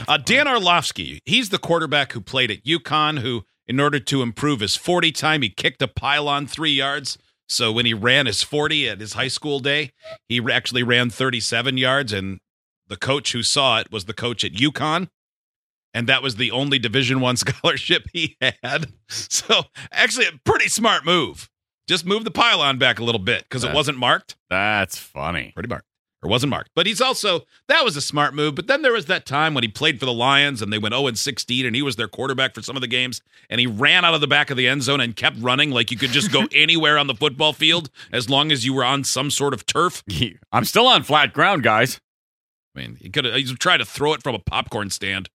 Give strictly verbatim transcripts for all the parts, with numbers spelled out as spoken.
Uh, Dan Orlovsky, he's the quarterback who played at UConn, who, in order to improve his forty time, he kicked a pylon three yards. So when he ran his forty at his high school day, he actually ran thirty-seven yards, and the coach who saw it was the coach at UConn, and that was the only Division One scholarship he had. So actually a pretty smart move. Just move the pylon back a little bit because it wasn't marked. That's funny. Pretty marked. Or wasn't marked. But he's also, that was a smart move. But then there was that time when he played for the Lions and they went oh and sixteen and he was their quarterback for some of the games. And he ran out of the back of the end zone and kept running like you could just go anywhere on the football field as long as you were on some sort of turf. I'm still on flat ground, guys. I mean, he could have tried to throw it from a popcorn stand.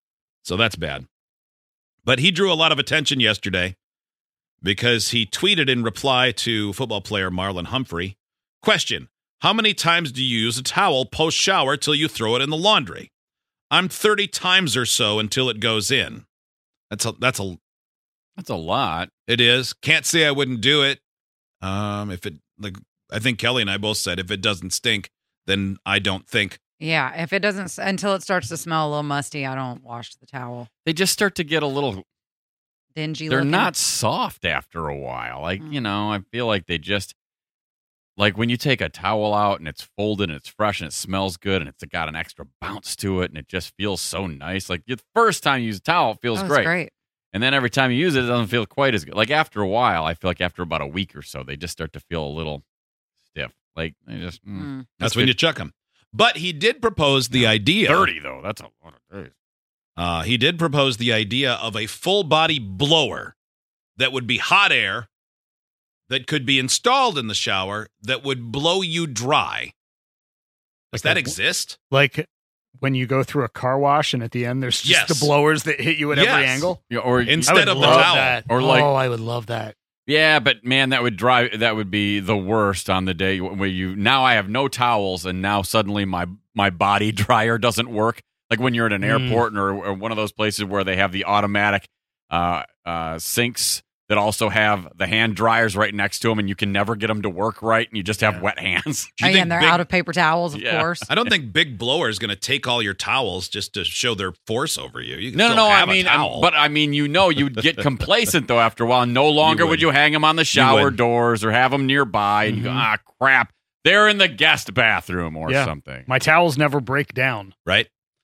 So that's bad. But he drew a lot of attention yesterday because he tweeted in reply to football player Marlon Humphrey, question, how many times do you use a towel post-shower till you throw it in the laundry? I'm thirty times or so until it goes in. That's a that's a that's a lot. It is. Can't say I wouldn't do it. Um, if it like I think Kelly and I both said if it doesn't stink, then I don't think. Yeah, if it doesn't until it starts to smell a little musty, I don't wash the towel. They just start to get a little dingy. They're looking. not soft after a while. Like, mm. you know, I feel like they just like when you take a towel out and it's folded and it's fresh and it smells good and it's got an extra bounce to it and it just feels so nice. Like the first time you use a towel, it feels oh, great. great. And then every time you use it, it doesn't feel quite as good. Like after a while, I feel like after about a week or so, they just start to feel a little stiff. Like they just mm, mm. That's, that's when good. You chuck them. But he did propose the idea. thirty, though. That's a lot of days. Uh, he did propose the idea of a full-body blower that would be hot air that could be installed in the shower that would blow you dry. Does like that a, exist? Like when you go through a car wash and at the end there's just yes. the blowers that hit you at yes. every angle? Yeah, or instead of the towel. That. Or like, oh, I would love that. Yeah, but man, that would drive. That would be the worst on the day where you. Now I have no towels, and now suddenly my my body dryer doesn't work. Like when you're at an Mm. airport or, or one of those places where they have the automatic uh, uh, sinks that also have the hand dryers right next to them, and you can never get them to work right, and you just have Yeah. wet hands. Oh, yeah, and they're big, out of paper towels, of Yeah. course. I don't think Big Blower is going to take all your towels just to show their force over you. You can No, no, still no. I have a mean, towel. um, but I mean, you know, you'd get complacent though after a while. No longer You would. would. you hang them on the shower would. doors or have them nearby, and you go, Mhm. ah, crap, they're in the guest bathroom or Yeah. something. My towels never break down. right?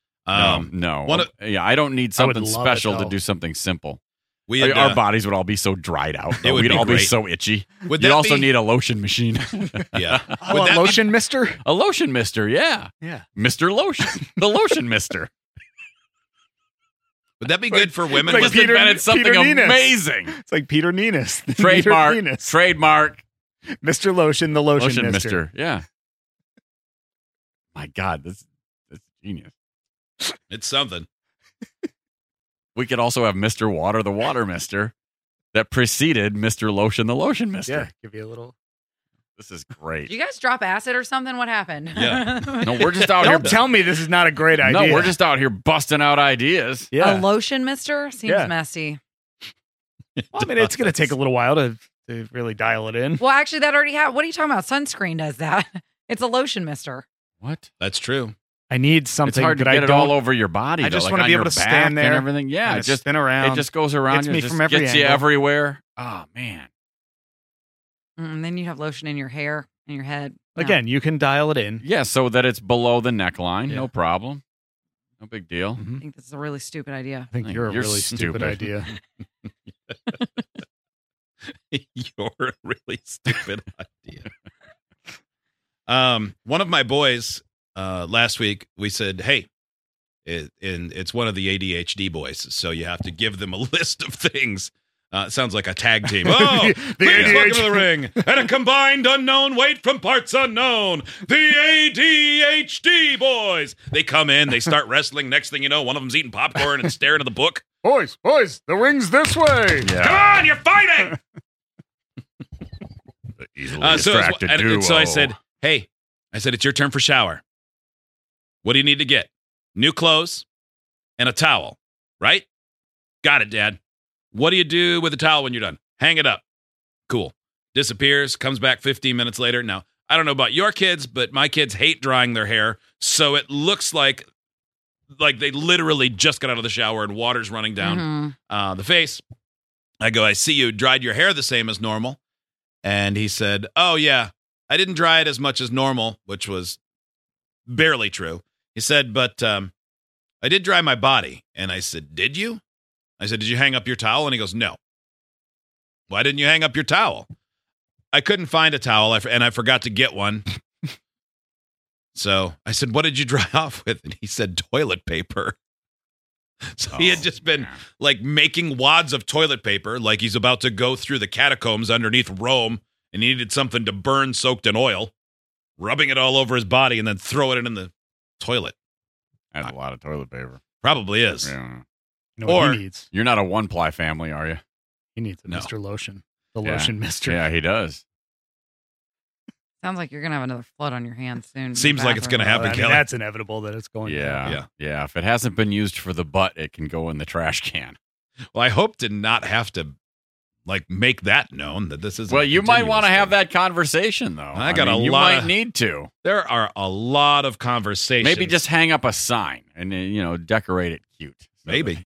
Um, no, one of- yeah, I don't need I would something love special it, to though. do something simple. We Our- had, Our uh, bodies would all be so dried out. It would We'd be all be great. so itchy. Would You'd that also be- need a lotion machine. yeah. Oh, Would a that be- lotion mister? A lotion mister, yeah. Yeah. Mister Lotion. The lotion mister. Would that be good for women? Like Just with- Peter- invented something Peter Ninas. amazing. It's like Peter Ninas. Trademark. Peter Ninas. Trademark. Mister Lotion, the lotion, Lotion mister. mister. Yeah. My God, this this is genius. It's something. We could also have Mister Water, the water mister, that preceded Mister Lotion, the lotion mister. Yeah, give you a little. This is great. Did you guys drop acid or something? What happened? Yeah. No, we're just out here. Don't tell me this is not a great idea. No, we're just out here busting out ideas. yeah. A lotion mister? Seems Yeah. messy. Well, I mean, it's going to take a little while to, to really dial it in. Well, actually, that already happened. What are you talking about? Sunscreen does that. It's a lotion mister. What? That's true. I need It's something hard to that get I it don't. all over your body. I though, just like wanna on be able your to back stand there and everything. Yeah, kinda it just spin around. It just goes around. Gets you, me it just from every gets you angle. everywhere. Oh man. Mm, And then you have lotion in your hair and your head. No. Again, you can dial it in. Yeah, so that it's below the neckline. Yeah. No problem. No big deal. Mhm. I think this is a really stupid idea. I think Like, you're a you're really stupid, stupid. idea. You're a really stupid idea. Um, one of my boys uh, last week, we said, "Hey," it, and it's one of the A D H D boys, so you have to give them a list of things. Uh, it sounds like a tag team. Oh, The please A D H D welcome to the ring and a combined unknown weight from parts unknown. The A D H D boys. They come in, they start wrestling. Next thing you know, one of them's eating popcorn and staring at the book. Boys, boys, the ring's this way. Yeah. Come on, you're fighting. The easily Uh, so, distracted and- and so I duo. said, hey, I said, it's your turn for shower. What do you need to get? New clothes and a towel, right? Got it, Dad. What do you do with the towel when you're done? Hang it up. Cool. Disappears, comes back fifteen minutes later. Now, I don't know about your kids, but my kids hate drying their hair, so it looks like like they literally just got out of the shower and water's running down Mhm. uh, the face. I go, I see you dried your hair the same as normal. And he said, oh, yeah, I didn't dry it as much as normal, which was barely true. He said, but um, I did dry my body. And I said, did you? I said, did you hang up your towel? And he goes, no. Why didn't you hang up your towel? I couldn't find a towel, and I forgot to get one. So I said, what did you dry off with? And he said, toilet paper. So he had Oh, just been man. like making wads of toilet paper, like he's about to go through the catacombs underneath Rome, and he needed something to burn soaked in oil, rubbing it all over his body, and then throw it in the toilet. That's a lot of toilet paper. Probably is. Yeah. You know what Or- he needs? You're not a one ply family, are you? He needs a No. Mister Lotion. The Yeah. Lotion Mister. Yeah, he does. Sounds like you're gonna have another flood on your hands soon. in the Seems like it's bathroom. gonna happen, I mean, Kelly. that's inevitable that it's going. to Yeah, happen. Yeah. yeah. If it hasn't been used for the butt, it can go in the trash can. Well, I hope to not have to like make that known that this is. Well, you might want to have that conversation, though. I got a mean, you lot might of- need to. There are a lot of conversations. Maybe just hang up a sign and uh, you know decorate it cute. So Maybe. that